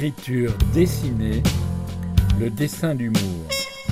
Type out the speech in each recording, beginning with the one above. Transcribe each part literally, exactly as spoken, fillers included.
l'écriture dessinée, le dessin d'humour.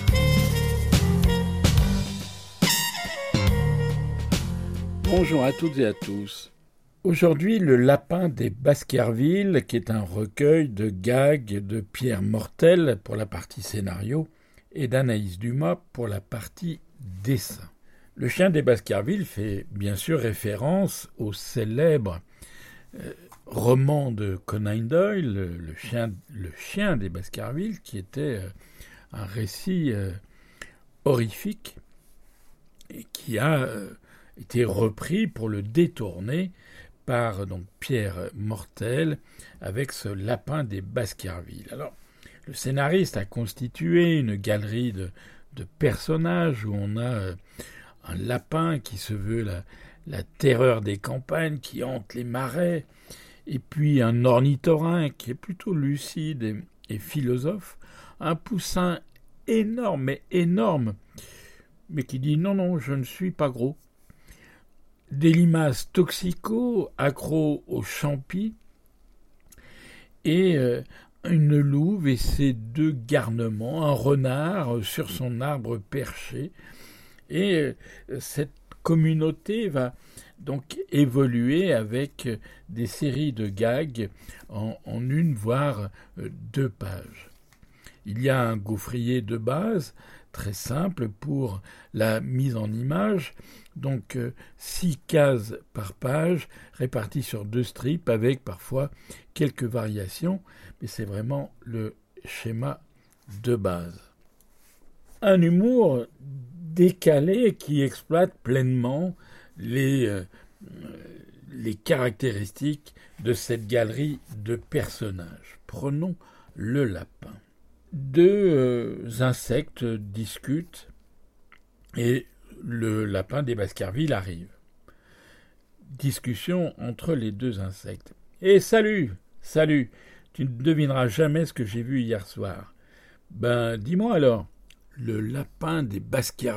Bonjour à toutes et à tous. Aujourd'hui, Le Lapin des Baskerville, qui est un recueil de gags de Pierre Mortel pour la partie scénario et d'Anaïs Dumas pour la partie dessin. Le chien des Baskerville fait bien sûr référence au célèbre euh, roman de Conan Doyle, le, le, chien, le chien des Baskerville, qui était euh, un récit euh, horrifique et qui a euh, été repris pour le détourner par donc Pierre Mortel avec ce Lapin des Baskerville. Alors, le scénariste a constitué une galerie de, de personnages où on a euh, un lapin qui se veut la, la terreur des campagnes, qui hante les marais, et puis un ornithorynque qui est plutôt lucide et, et philosophe, un poussin énorme, mais énorme, mais qui dit « non, non, je ne suis pas gros ». Des limaces toxicaux, accros aux champis, et euh, une louve et ses deux garnements, un renard sur son arbre perché. Et euh, cette communauté va donc évoluer avec des séries de gags en, en une voire deux pages. Il y a un gaufrier de base, très simple pour la mise en image, donc euh, six cases par page, réparties sur deux strips, avec parfois quelques variations, mais c'est vraiment le schéma de base. Un humour décalé qui exploite pleinement les, euh, les caractéristiques de cette galerie de personnages. Prenons le lapin. Deux euh, insectes discutent et le lapin des Baskerville arrive. Discussion entre les deux insectes. « Eh, salut, salut, tu ne devineras jamais ce que j'ai vu hier soir. »« Ben, dis-moi alors. »« Le lapin des Baskerville. »«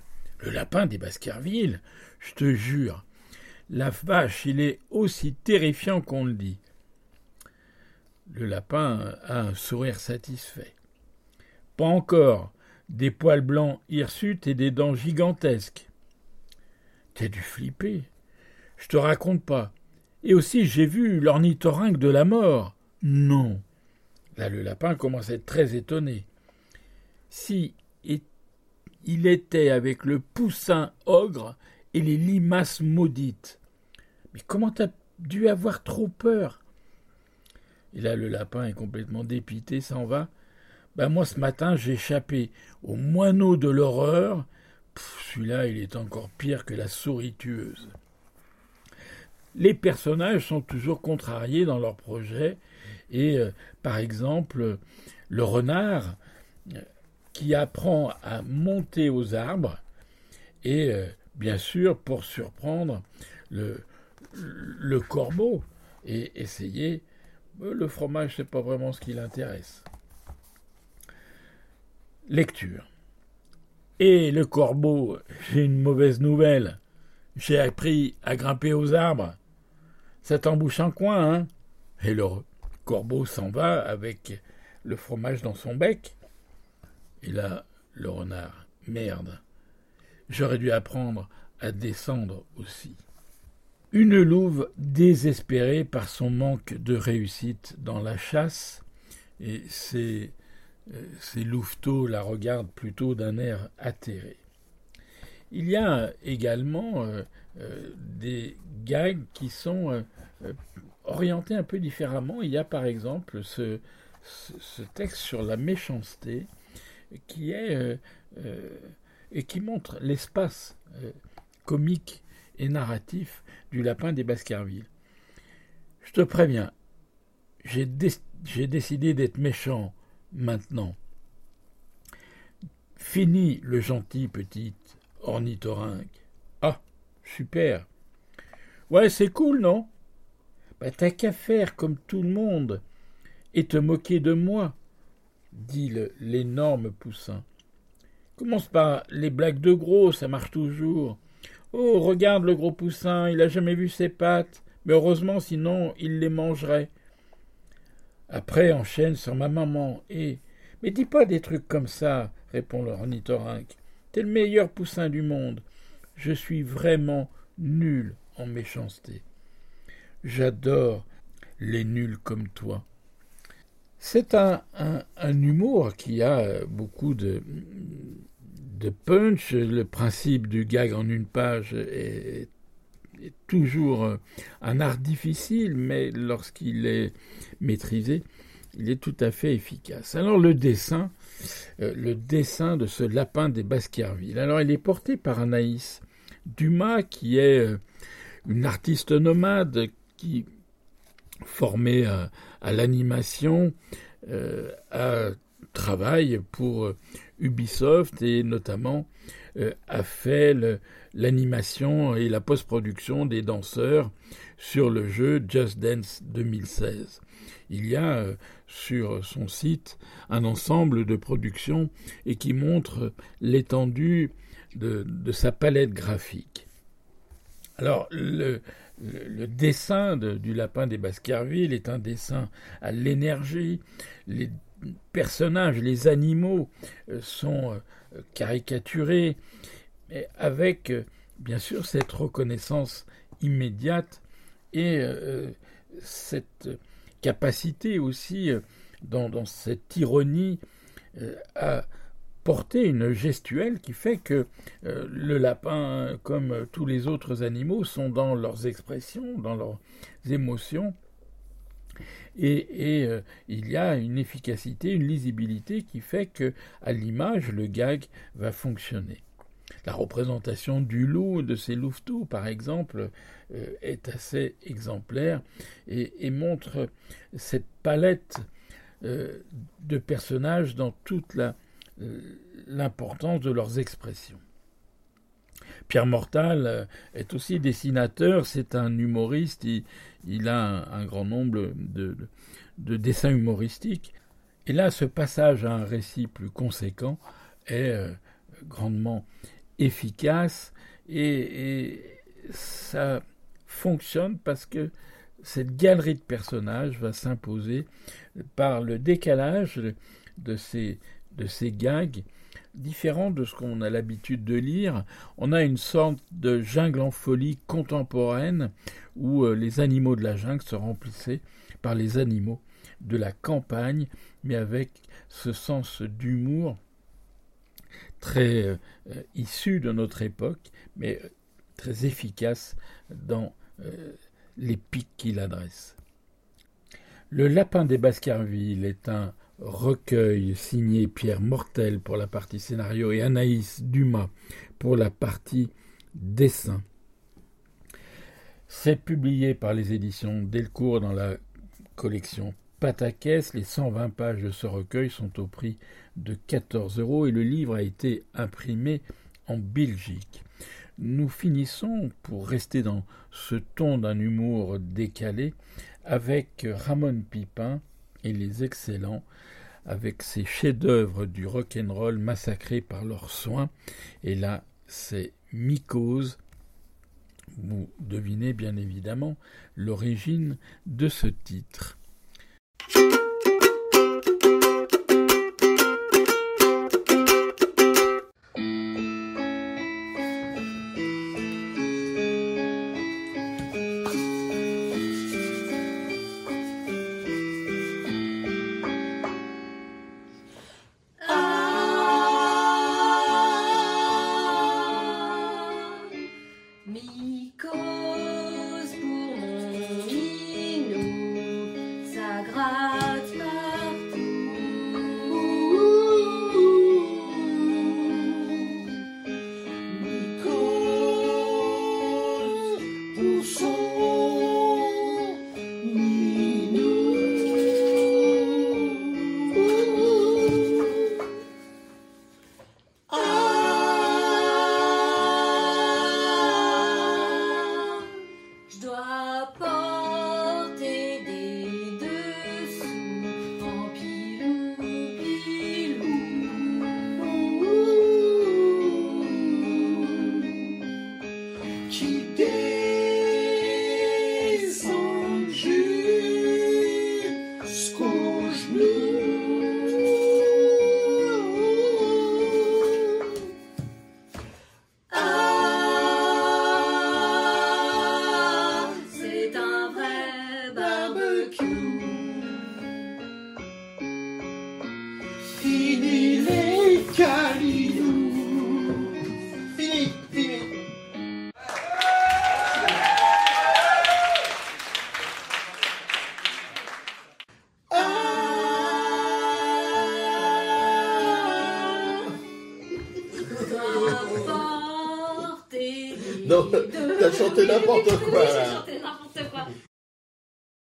Le lapin des Baskerville ? Je te jure. La vache, il est aussi terrifiant qu'on le dit. » Le lapin a un sourire satisfait. « Pas encore. Des poils blancs hirsutes et des dents gigantesques. »« T'as dû flipper. Je te raconte pas. Et aussi, j'ai vu l'ornithorynque de la mort. »« Non. » Là, le lapin commence à être très étonné. « Si et il était avec le poussin ogre et les limaces maudites. »« Mais comment t'as dû avoir trop peur ?» Et là, le lapin est complètement dépité, s'en va. Ben moi, ce matin, j'ai échappé au moineau de l'horreur. Pff, celui-là, il est encore pire que la souris tueuse. Les personnages sont toujours contrariés dans leurs projets. Et, euh, par exemple, le renard euh, qui apprend à monter aux arbres et, euh, bien sûr, pour surprendre le, le corbeau et essayer... Le fromage, c'est pas vraiment ce qui l'intéresse. Lecture. Et le corbeau, j'ai une mauvaise nouvelle. J'ai appris à grimper aux arbres. Ça t'embouche un coin, hein ? Et le corbeau s'en va avec le fromage dans son bec. Et là, le renard, merde. J'aurais dû apprendre à descendre aussi. Une louve désespérée par son manque de réussite dans la chasse, et ses, euh, ses louveteaux la regardent plutôt d'un air atterré. Il y a également euh, euh, des gags qui sont euh, euh, orientés un peu différemment. Il y a par exemple ce, ce, ce texte sur la méchanceté qui est euh, euh, et qui montre l'espace euh, comique et narratif du lapin des Baskerville. Je te préviens, j'ai, dé- j'ai décidé d'être méchant maintenant. Fini le gentil petit ornithorynque. Ah, super. Ouais, c'est cool, non ? Bah, t'as qu'à faire comme tout le monde et te moquer de moi, dit le, l'énorme poussin. Commence par les blagues de gros, ça marche toujours. Oh, regarde le gros poussin, il a jamais vu ses pattes, mais heureusement, sinon, il les mangerait. Après, enchaîne sur ma maman et... Mais dis pas des trucs comme ça, répond l'ornithorynque. T'es le meilleur poussin du monde. Je suis vraiment nul en méchanceté. J'adore les nuls comme toi. C'est un, un, un humour qui a beaucoup de, de punch. Le principe du gag en une page est, est toujours un art difficile, mais lorsqu'il est maîtrisé, il est tout à fait efficace. Alors le dessin, euh, le dessin de ce lapin des Baskerville. Alors il est porté par Anaïs Dumas, qui est euh, une artiste nomade qui formée à, à l'animation, euh, à travaille pour euh, Ubisoft et notamment euh, a fait le, l'animation et la post-production des danseurs sur le jeu Just Dance deux mille seize. Il y a euh, sur son site un ensemble de productions et qui montre l'étendue de, de sa palette graphique. Alors, le, le, le dessin de, du lapin des Baskerville est un dessin à l'énergie. Les personnages, les animaux euh, sont euh, caricaturés, mais avec, euh, bien sûr, cette reconnaissance immédiate et euh, cette capacité aussi, euh, dans, dans cette ironie, euh, à porter une gestuelle qui fait que euh, le lapin, comme tous les autres animaux, sont dans leurs expressions, dans leurs émotions, et, et euh, il y a une efficacité, une lisibilité qui fait que, à l'image, le gag va fonctionner. La représentation du loup, de ces louveteaux, par exemple, euh, est assez exemplaire et, et montre cette palette euh, de personnages dans toute la l'importance de leurs expressions. Pierre Mortal est aussi dessinateur, c'est un humoriste, il, il a un, un grand nombre de, de, de dessins humoristiques. Et là, ce passage à un récit plus conséquent est euh, grandement efficace et, et ça fonctionne parce que cette galerie de personnages va s'imposer par le décalage de ces de ces gags, différents de ce qu'on a l'habitude de lire. On a une sorte de jungle en folie contemporaine où euh, les animaux de la jungle se remplissaient par les animaux de la campagne, mais avec ce sens d'humour très euh, issu de notre époque, mais très efficace dans euh, les pics qu'il adresse. Le lapin des Baskerville est un recueil signé Pierre Mortel pour la partie scénario et Anaïs Dumas pour la partie dessin. C'est publié par les éditions Delcourt dans la collection Pataquès. Les cent vingt pages de ce recueil sont au prix de quatorze euros et le livre a été imprimé en Belgique. Nous finissons, pour rester dans ce ton d'un humour décalé, avec Ramon Pipin et les excellents, avec ces chefs-d'œuvre du rock'n'roll massacrés par leurs soins. Et là, c'est Mycose. Vous devinez bien évidemment l'origine de ce titre. Non, t'as chanté n'importe quoi là.